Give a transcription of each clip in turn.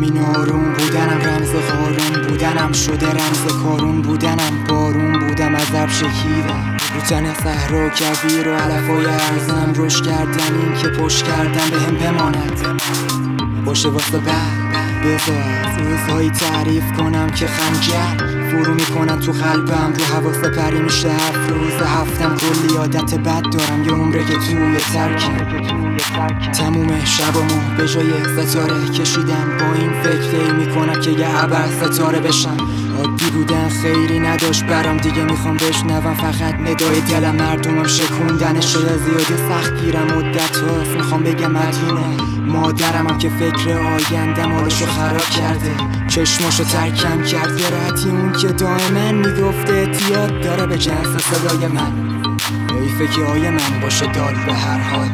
این آروم بودنم، رمز قارون بودنم، شده رمز کارون بودنم. بارون بودم از ابر شکیدم رو تن صحرا و کویر و علفای ارزم روش کردم. این که پشت کردم به هم بماند باشه واسه بعد. بذار از روزهایی تعریف کنم که خنجر فرو میکنن تو قلبم، رو حواس پری میشه هفت روز هفتم. کلی عادت بد دارم، یه عمره که توی ترکم. تموم شبامو به جای ستاره کشیدم، با این فکر میکنم که یه ابر ستاره بشم. عادی بودن خیری نداشت برام دیگه، میخوام بشنوم فقط ندای دلم. مردمم شکوندنش زیادی سخت گیرم مدت هاست، میخوام بگم مدیونه. مادرمم که فکر آیندم حالشو خراب کرده، چشماشو ترکم کرد. یه راحتی اون که دائما میگفته احتیاط داره به جنس صدای من. حیفه که آیه من باشه دال به هر حال.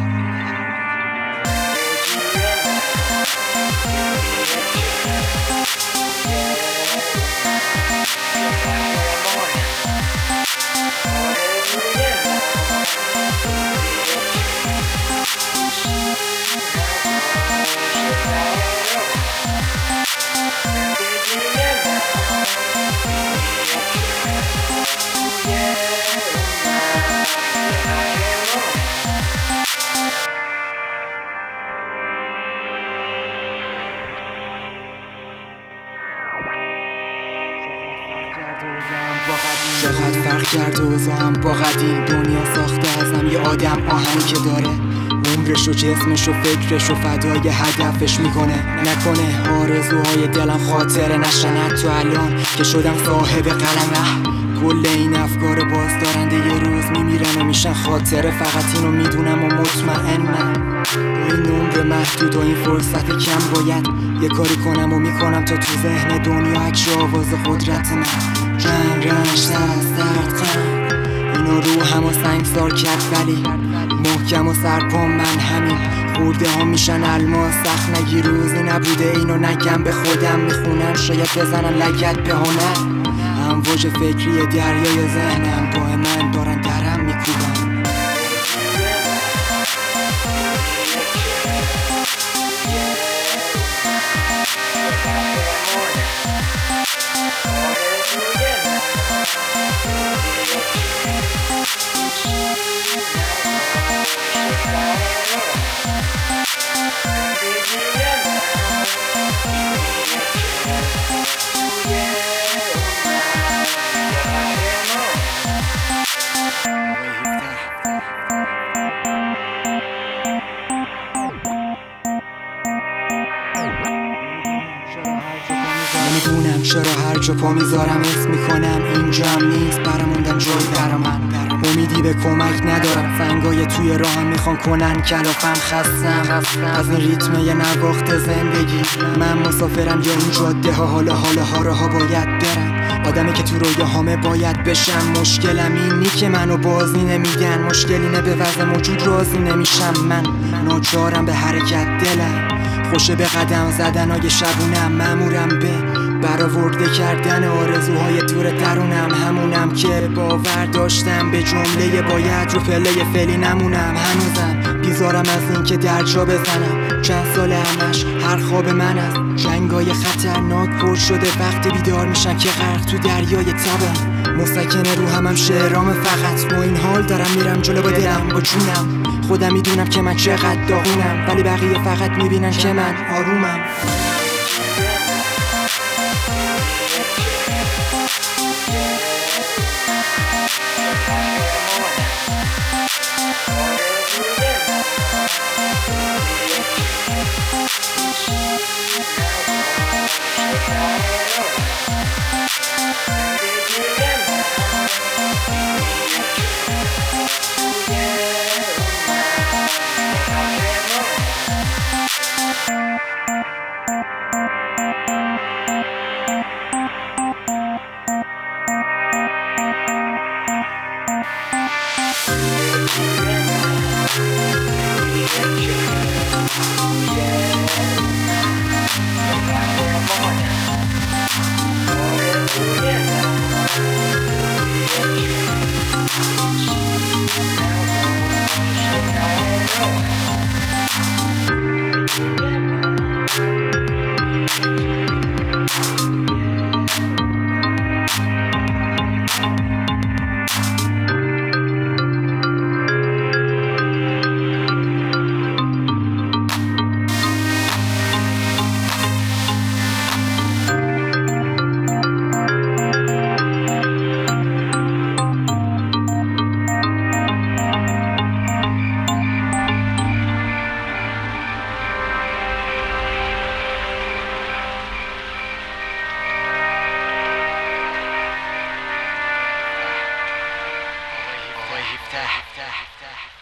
چقدر فرق کرد اوضاعم با قدیم. دنیا ساخته ازم یه آدم آهنگ که داره عمرش و جسمش و فکرش و فدای هدفش میکنه. نکنه آرزوهای دلم خاطره نشن تو الان که شدم صاحب قلم. کل این افکار بازدارنده یه روز میمیرن و میشن خاطره. فقط اینو میدونم و مطمئنم با این عمر محدود و این فرصت کم باید یه کاری کنم و میکنم تا تو ذهن دنیا عکس آواز قدرت من. رنگ رنج از درد غم اینو رو همو سنگسار کرد، ولی محکم و سرپام من همین. خورده ها میشن الماس، سخت نگی روزی نبوده اینو نگم. به خودم میخونم شاید بزنم لگد به هنر. امواج فکری دریای ذهنم با من دارن درم میکوبن. نمیدونم چرا هر جا پا میذارم اسم میکنم اینجام نیست براموندم جایی برا من. امیدی به کمک ندارم، سنگای توی راهم میخوان کنن کلافم. خستم از این ریتم یه نواخت زندگی. من مسافرم یا این جاده ها حالا راها باید برم. آدمی که تو رویاهامه باید بشم. مشکلم اینی که منو بازی نمیدن، مشکل اینه به وضع موجود راضی نمیشم. من ناچارم به حرکت، دلم خوشه به قدم زدنای شبونم. مأمورم به برآورده کردن آرزوهای دور درونم. همونم که باور داشتم به جمله باید رو پله فعلی نمونم. هنوزم بیزارم از این که در جا بزنم. چند سال همش هر خواب من است جنگای خطرناک پر شده. وقتی بیدار میشم که غرق تو دریای تبم. مسکنه رو همم شعرام فقط. با این حال دارم میرم جلو با دلم با جونم. خودم میدونم که من چقدر داغونم، ولی بقیه فقط میبینن که من آرومم. Yeah. 17